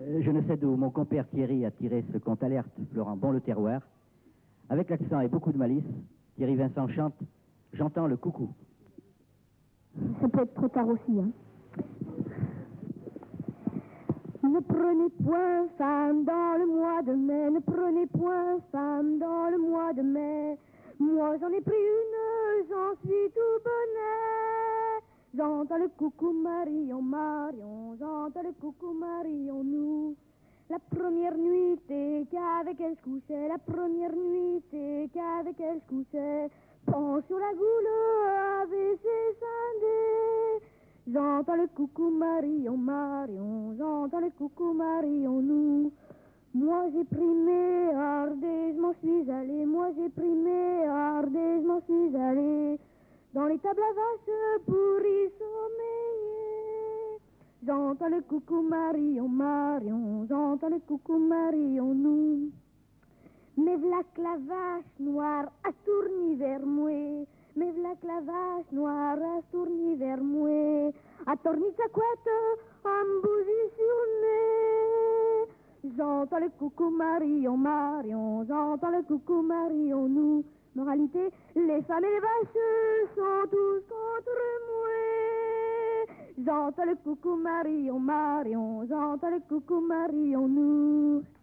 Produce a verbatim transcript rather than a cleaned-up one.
Euh, je ne sais d'où mon compère Thierry a tiré ce conte alerte, Florent Bon le terroir. Avec l'accent et beaucoup de malice, Thierry Vincent chante « J'entends le coucou ». Ça peut être trop tard aussi, hein. Ne prenez point femme dans le mois de mai, ne prenez point femme dans le mois de mai. Moi j'en ai pris une, j'en suis tout bonnet. J'entends le coucou Marion, Marion, j'entends le coucou Marion, nous. La première nuitée qu'avec elle je couchais, la première nuitée qu'avec elle je couchais. Penche sur la goule, A V C scindé. J'entends le coucou Marion, Marion, j'entends le coucou Marion, nous. Moi j'ai pris mes hardes et je m'en suis allé, moi j'ai pris mes hardes et je m'en suis allé dans les tables à vaches pour y sommeiller. J'entends le coucou Marion, Marion, j'entends le coucou Marion, nous. Mais v'là que la vache noire a tourné vers moi, mais v'là que la vache noire a tourné vers moi, a tourné sa couette, a m'bougé sur le nez. J'entends le coucou Marion, Marion, j'entends le coucou Marion, nous. Moralité, les femmes et les vaches sont tous contre moi. J'entends le coucou Marion, Marion, j'entends le coucou Marion, nous.